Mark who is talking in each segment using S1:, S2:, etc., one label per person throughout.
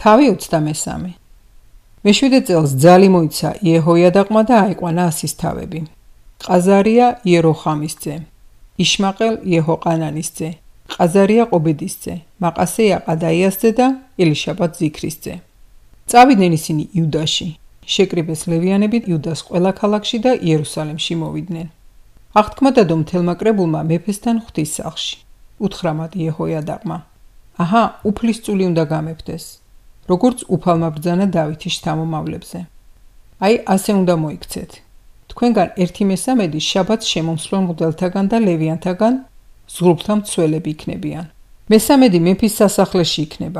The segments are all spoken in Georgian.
S1: თავი 23. მე-7 წელს ძალი მოიცა იეჰოიადაყმა და აიყვანა ასის თავები. ყაზარია იეროხამის ძე, იშმაყელ იეჰოყანანის ძე, ყაზარია ყობედის ძე, მაყასე აყადაიას ძე და ელიშაბად ზიქრის ძე. წავიდნენ ისინი იუდაში, შეკრიბეს ლევიანები იუდას ყველა ქალაქში და იერუსალემში მოვიდნენ. აღთქმა დადო მთელმა კრებულმა მეფესთან ღვთისსახლში. უთხრა მათ იეჰოიადაყმა: აჰა, უფლისწული უნდა გამეფდეს, როგორც უფალმა ბრძანა დავითის შთამომავლებზე. აი, ასე უნდა მოიქცეთ. თქვენგან 1/3 შაბათს შემომსვლელ მღვდელთაგან და ლევიანთაგან ზღვრბთა მცველები იქნებიან. მე-3 მეფის სასახლეში იქნება,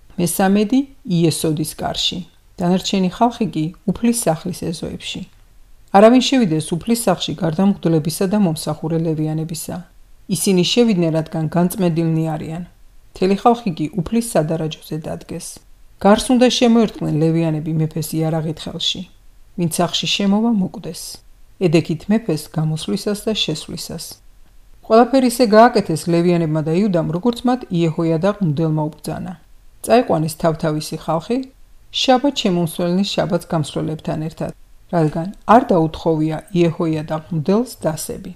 S1: მე-3 იესოდის კარში. დანარჩენი ხალხი კი უფლის სახლის ეზოებში. არავინ შევიდეს უფლის სახლში გარდა მღვდლებისა და მომსახურე ლევიანებისა. ისინი შევიდნენ, რადგან განწმენდილნი არიან. მთელი ხალხი კი უფლის სადარაჯოზე დადგეს. გარს უნდა შემოერტყნენ ლევიანები მეფეს იარაღით ხელში. ვინც სახლში შემოვა მოკვდეს. ედექით მეფეს გამოსვლისას და შესვლისას. ყველაფერი ისე გააკეთეს ლევიანებმა და იუდამ, როგორც მათ იეჰოიადაყ მღვდელმა უბრძანა. წაიყვანეს თავთავისი ხალხი შაბათ შემომსვლელნის შაბათს გამსვლელებთან ერთად, რადგან არ დაუთხოვია იეჰოიადაყ მღვდელს დასები.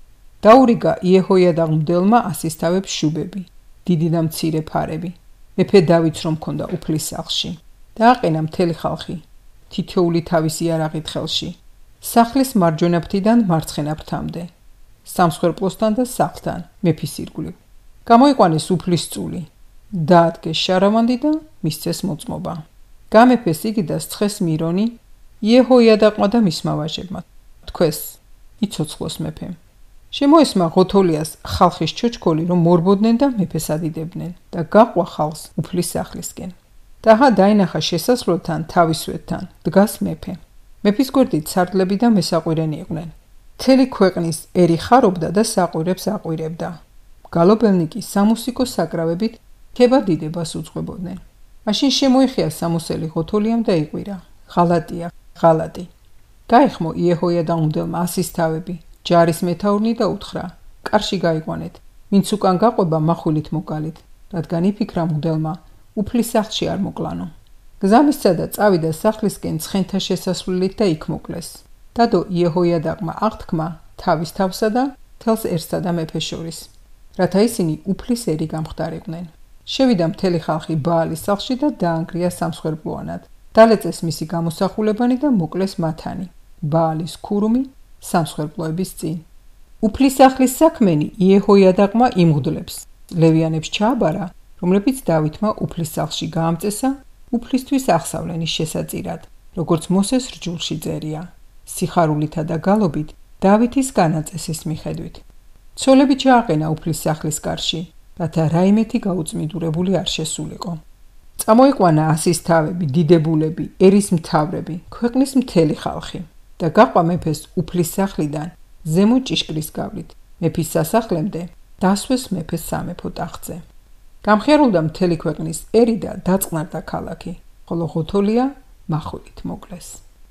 S1: დაურიგა იეჰოიადაყ მღვდელმა ასის თავებს შუბები, დიდი და მცირე ფარები. მეფე დავითს რომ ჰქონდა უფლის სახლში. დააყენა მთელი ხალხი, თითოეული თავის იარაღით ხელში, სახლის მარჯვენა ფრთიდან მარცხენა ფრთამდე, სამსხვერპლოსთან და სახლთან, მეფის ირგვლივ. გამოიყვანეს უფლის წული, დაადგეს შარავანდი და მისცეს მოწმობა. გამეფეს იგი და სცხეს მირონი იეჰოიადაყმა და მისმა ვაჟებმა. თქვეს: იცოცხლოს მეფემ. შემოესმა ღოთოლიას ხალხის ჩოჩქოლი, რომ მორბოდნენ და მეფეს ადიდებდნენ და გაყვა ხალხს უფლის სახლისკენ. დაჰა დაინახა შესასვლელთან თავისვეთთან დგას მეფე. მეფის გვერდით სარდლები და მესაყვირენი იყვნენ. მთელი ქვეყნის ერი ხარობდა და საყვირებს აყვირებდა. გალობელნი კი სამუსიკო საკრავებით ქება დიდებას უძღვებოდნენ. მაშინ შემოიხია სამოსელი ღოთოლიამ და იყვირა: ღალატია, ღალატი. გაიხმო იეჰოიადაყ მღვდელმა ასის თავები, ჯარის მეთაურნი და უთხრა: კარში გაიყვანეთ, ვინც უკან გაყვება מחვილით მოკალით, რადგან იფიქრა მღვდელმა უფლის სახლში არ მოკლანო. გზამისცა და წავიდა სახლისკენ ცხენთა შესასვლელით და იქ მოკლეს. დადო იეჰოიადაყმა აღთქმა თავის თავსა და მთელს ერსა და მეფეს შორის, რათა ისინი უფლის ერი გამხდარიყვნენ. შევიდა მთელი ხალხი ბაალის სახლში და დაანგრია სამსხვერპლოანად. დალეწეს მისი გამოსახულებანი და მოკლეს მათანი, ბაალის ქურუმი სამსხვერპლოების წინ. უფლის სახლის საქმენი იეჰოიადაყმა იმღვდლებს, ლევიანებს ჩააბარა, რომლებიც დავითმა უფლის სახლში გაამწესა უფლისთვის აღსავლენის შესაწირად, როგორც მოსეს რჯულში წერია, სიხარულითა და გალობით დავითის განაწესის მიხედვით. ცოლები ჩააყენა უფლის სახლის კარში, რათა რაიმეთი გაუწმიდურებული არ შესულიყო. წამოიყვანა ასის თავები, დიდებულები, ერის მთავრები, ქვეყნის მთელი ხალხი და გაყვა მეფეს უფლის სახლიდან ზემო ჭიშკრის გავლით, მეფის სასახლემდე დასვეს მეფეს სამეფო ტახტზე. გამხიარულდა მთელი ქვეყნის ერი და დაწყნარდა ქალაქი, ხოლო ღოთოლია מחვილით მოკლეს.